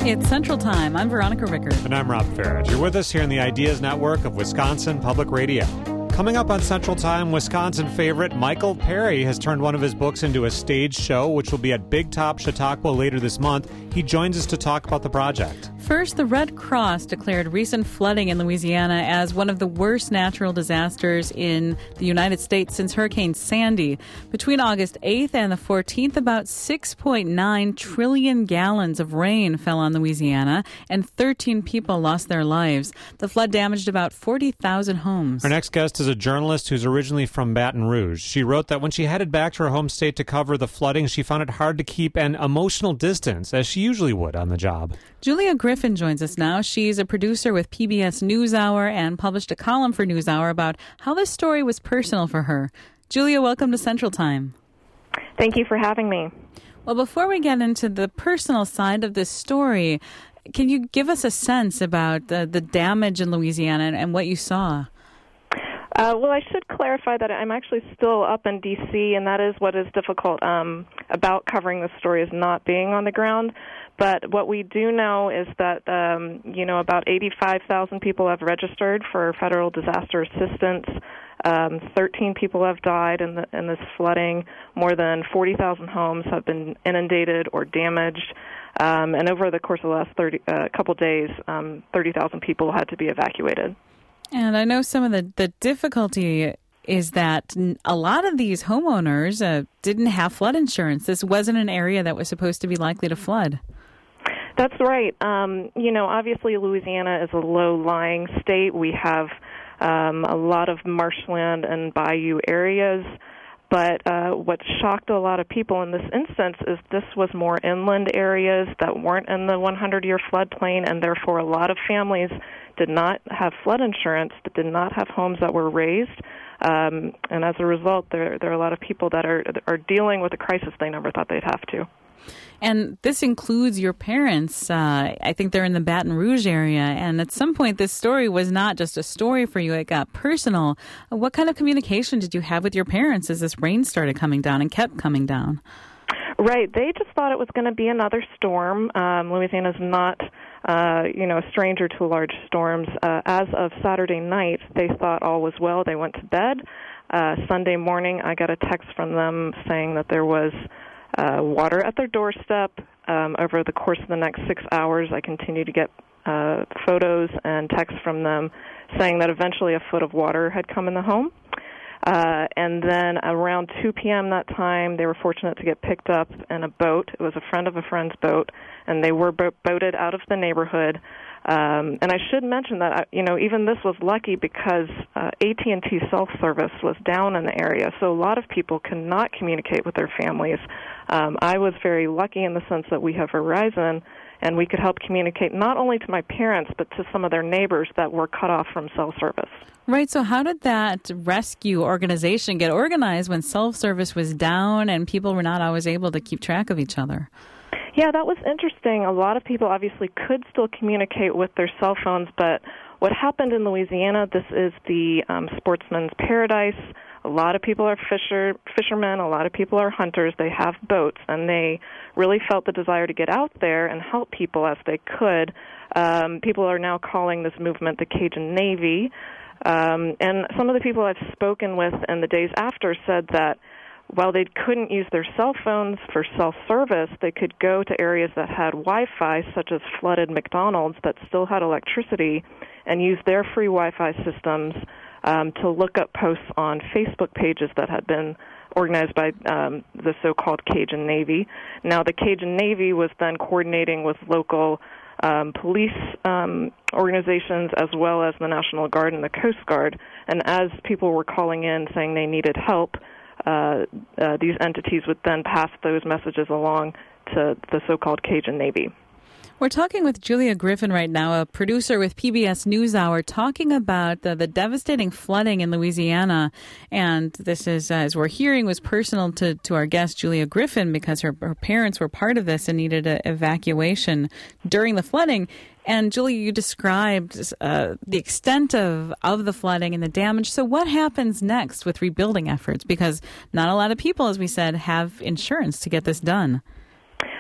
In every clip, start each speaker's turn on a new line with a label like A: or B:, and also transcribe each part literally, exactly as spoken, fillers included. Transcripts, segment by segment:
A: It's Central Time. I'm Veronica Rickard.
B: And I'm Rob Farage. You're with us here in the Ideas Network of Wisconsin Public Radio. Coming up on Central Time, Wisconsin favorite Michael Perry has turned one of his books into a stage show, which will be at Big Top Chautauqua later this month. He joins us to talk about the project.
A: First, the Red Cross declared recent flooding in Louisiana as one of the worst natural disasters in the United States since Hurricane Sandy. Between August eighth and the fourteenth, about six point nine trillion gallons of rain fell on Louisiana, and thirteen people lost their lives. The flood damaged about forty thousand homes.
B: Our next guest is a journalist who's originally from Baton Rouge. She wrote that when she headed back to her home state to cover the flooding, she found it hard to keep an emotional distance, as she usually would on the job.
A: Julia Griffin joins us now. She's a producer with P B S NewsHour and published a column for NewsHour about how this story was personal for her. Julia, welcome to Central Time.
C: Thank you for having me.
A: Well, before we get into the personal side of this story, can you give us a sense about the, the damage in Louisiana and, and what you saw?
C: Uh, well, I should clarify that I'm actually still up in D C, and that is what is difficult um, about covering this story, is not being on the ground. But what we do know is that, um, you know, about eighty-five thousand people have registered for federal disaster assistance. Um, thirteen people have died in, the, in this flooding. More than forty thousand homes have been inundated or damaged. Um, and over the course of the last thirty, uh, couple days, um, thirty thousand people had to be evacuated.
A: And I know some of the, the difficulty is that a lot of these homeowners uh, didn't have flood insurance. This wasn't an area that was supposed to be likely to flood.
C: That's right. Um, you know, obviously Louisiana is a low-lying state. We have um, a lot of marshland and bayou areas. But uh, what shocked a lot of people in this instance is this was more inland areas that weren't in the hundred-year floodplain, and therefore a lot of families did not have flood insurance, that did not have homes that were raised. Um, and as a result, there, there are a lot of people that are, are dealing with a crisis they never thought they'd have to.
A: And this includes your parents. Uh, I think they're in the Baton Rouge area. And at some point, this story was not just a story for you. It got personal. What kind of communication did you have with your parents as this rain started coming down and kept coming down?
C: Right. They just thought it was going to be another storm. Um, Louisiana's not, uh, you know, a stranger to large storms. Uh, as of Saturday night, they thought all was well. They went to bed. Uh, Sunday morning, I got a text from them saying that there was Uh, water at their doorstep. Um, over the course of the next six hours, I continued to get uh, photos and texts from them saying that eventually a foot of water had come in the home. Uh, and then around two p.m. that time, they were fortunate to get picked up in a boat. It was a friend of a friend's boat, and they were bo- boated out of the neighborhood. Um, and I should mention that, you know, even this was lucky because uh, A T and T cell service was down in the area, so a lot of people could not communicate with their families. Um, I was very lucky in the sense that we have Verizon, and we could help communicate not only to my parents, but to some of their neighbors that were cut off from cell service.
A: Right, so how did that rescue organization get organized when cell service was down and people were not always able to keep track of each other?
C: Yeah, that was interesting. A lot of people obviously could still communicate with their cell phones, but what happened in Louisiana, this is the um, sportsman's paradise. A lot of people are fisher, fishermen, a lot of people are hunters. They have boats, and they really felt the desire to get out there and help people as they could. Um, people are now calling this movement the Cajun Navy. Um, and some of the people I've spoken with in the days after said that while they couldn't use their cell phones for cell service, they could go to areas that had Wi-Fi, such as flooded McDonald's that still had electricity, and use their free Wi-Fi systems um, to look up posts on Facebook pages that had been organized by um, the so-called Cajun Navy. Now, the Cajun Navy was then coordinating with local um, police um, organizations as well as the National Guard and the Coast Guard. And as people were calling in saying they needed help, Uh, uh, these entities would then pass those messages along to the so-called Cajun Navy.
A: We're talking with Julia Griffin right now, a producer with P B S NewsHour, talking about the, the devastating flooding in Louisiana. And this is, uh, as we're hearing, was personal to, to our guest, Julia Griffin, because her, her parents were part of this and needed an evacuation during the flooding. And Julia, you described uh, the extent of, of the flooding and the damage. So what happens next with rebuilding efforts? Because not a lot of people, as we said, have insurance to get this done.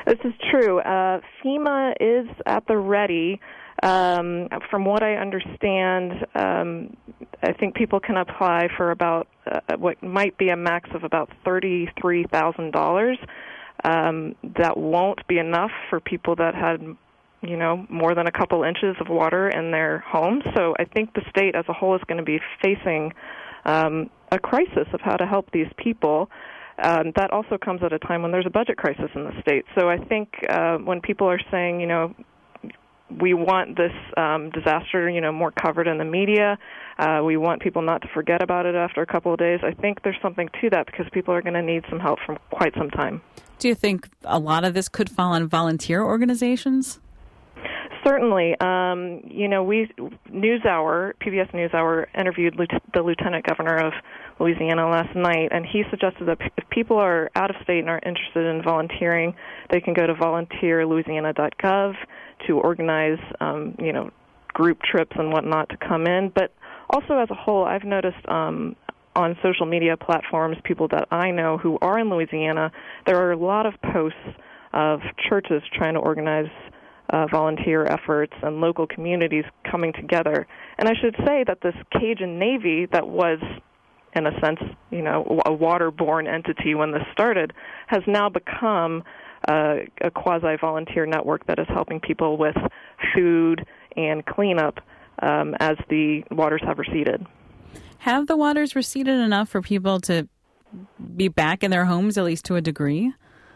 C: This is true. Uh, FEMA is at the ready. Um, from what I understand, um, I think people can apply for about uh, what might be a max of about thirty-three thousand dollars. Um, that won't be enough for people that had, you know, more than a couple inches of water in their homes. So I think the state as a whole is going to be facing um, a crisis of how to help these people. Um, that also comes at a time when there's a budget crisis in the state. So I think uh, when people are saying, you know, we want this um, disaster, you know, more covered in the media, uh, we want people not to forget about it after a couple of days, I think there's something to that because people are going to need some help for quite some time.
A: Do you think a lot of this could fall on volunteer organizations?
C: Certainly. Um, you know, we NewsHour, P B S NewsHour, interviewed the Lieutenant Governor of Louisiana last night, and he suggested that if people are out of state and are interested in volunteering, they can go to volunteer louisiana dot gov to organize, um, you know, group trips and whatnot to come in. But also as a whole, I've noticed um, on social media platforms, people that I know who are in Louisiana, there are a lot of posts of churches trying to organize Uh, volunteer efforts and local communities coming together. And I should say that this Cajun Navy that was, in a sense, you know, a waterborne entity when this started, has now become uh, a quasi-volunteer network that is helping people with food and cleanup um, as the waters have receded.
A: Have the waters receded enough for people to be back in their homes, at least to a degree?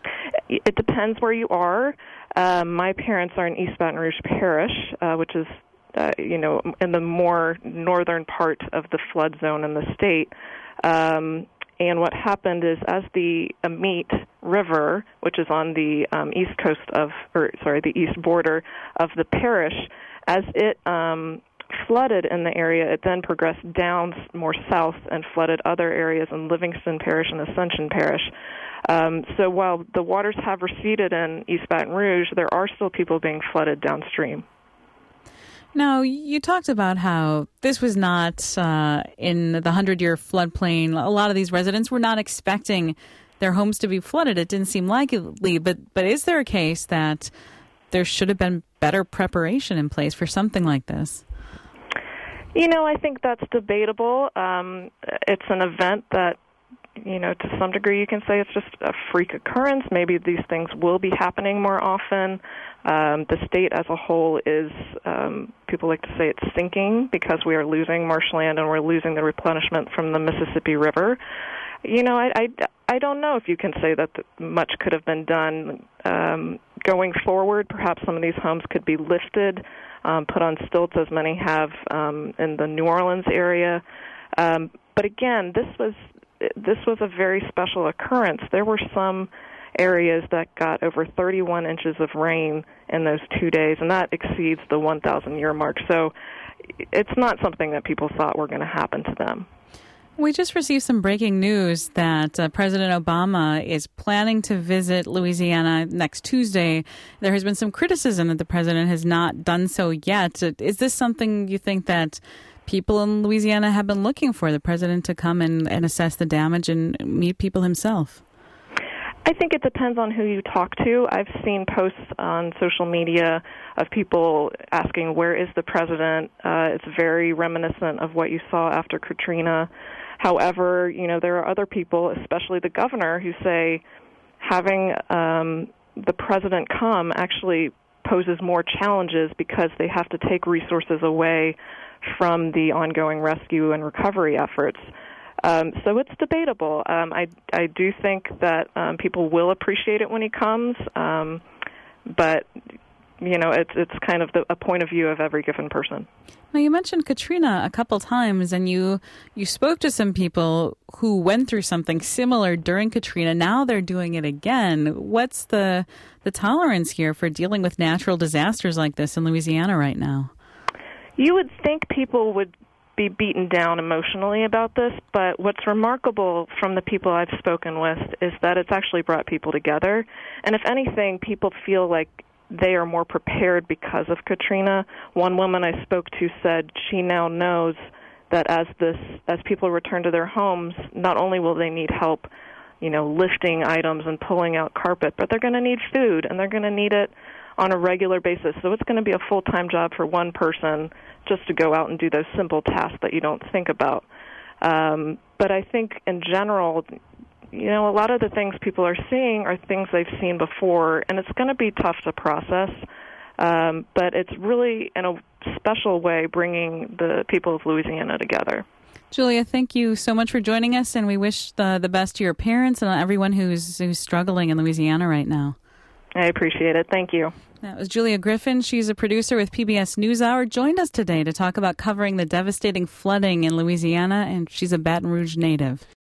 C: It depends where you are. Um, my parents are in East Baton Rouge Parish, uh, which is, uh, you know, in the more northern part of the flood zone in the state. Um, and what happened is, as the Amite River, which is on the um, east coast of, or sorry, the east border of the parish, as it um, flooded in the area, it then progressed down more south and flooded other areas in Livingston Parish and Ascension Parish. Um, so while the waters have receded in East Baton Rouge, there are still people being flooded downstream.
A: Now, you talked about how this was not uh, in the hundred-year floodplain. A lot of these residents were not expecting their homes to be flooded. It didn't seem likely. But, but is there a case that there should have been better preparation in place for something like this?
C: You know, I think that's debatable. Um, it's an event that, you know, to some degree you can say it's just a freak occurrence. Maybe these things will be happening more often. Um, the state as a whole is, um, people like to say it's sinking because we are losing marshland and we're losing the replenishment from the Mississippi River. You know, I, I, I don't know if you can say that much could have been done. Um, going forward, perhaps some of these homes could be lifted, um, put on stilts as many have um, in the New Orleans area. Um, but again, this was This was a very special occurrence. There were some areas that got over thirty-one inches of rain in those two days, and that exceeds the one thousand year mark. So it's not something that people thought were going to happen to them.
A: We just received some breaking news that uh, President Obama is planning to visit Louisiana next Tuesday. There has been some criticism that the president has not done so yet. Is this something you think that people in Louisiana have been looking for, the president to come and, and assess the damage and meet people himself?
C: I think it depends on who you talk to. I've seen posts on social media of people asking, where is the president? Uh, it's very reminiscent of what you saw after Katrina. However, you know, there are other people, especially the governor, who say having um, the president come actually poses more challenges because they have to take resources away from the ongoing rescue and recovery efforts. Um, so it's debatable. Um, I, I do think that um, people will appreciate it when he comes, um, but, you know, it's it's kind of the, a point of view of every given person.
A: Now, you mentioned Katrina a couple times, and you, you spoke to some people who went through something similar during Katrina. Now they're doing it again. What's the the tolerance here for dealing with natural disasters like this in Louisiana right now?
C: You would think people would be beaten down emotionally about this, but what's remarkable from the people I've spoken with is that it's actually brought people together. And if anything, people feel like they are more prepared because of Katrina. One woman I spoke to said she now knows that as this as people return to their homes, not only will they need help you know, lifting items and pulling out carpet, but they're going to need food, and they're going to need it on a regular basis. So it's going to be a full-time job for one person just to go out and do those simple tasks that you don't think about. Um, but I think in general, you know, a lot of the things people are seeing are things they've seen before, and it's going to be tough to process. Um, but it's really, in a special way, bringing the people of Louisiana together.
A: Julia, thank you so much for joining us, and we wish the, the best to your parents and everyone who's, who's struggling in Louisiana right now.
C: I appreciate it. Thank you.
A: That was Julia Griffin. She's a producer with P B S NewsHour. Joined us today to talk about covering the devastating flooding in Louisiana, and she's a Baton Rouge native.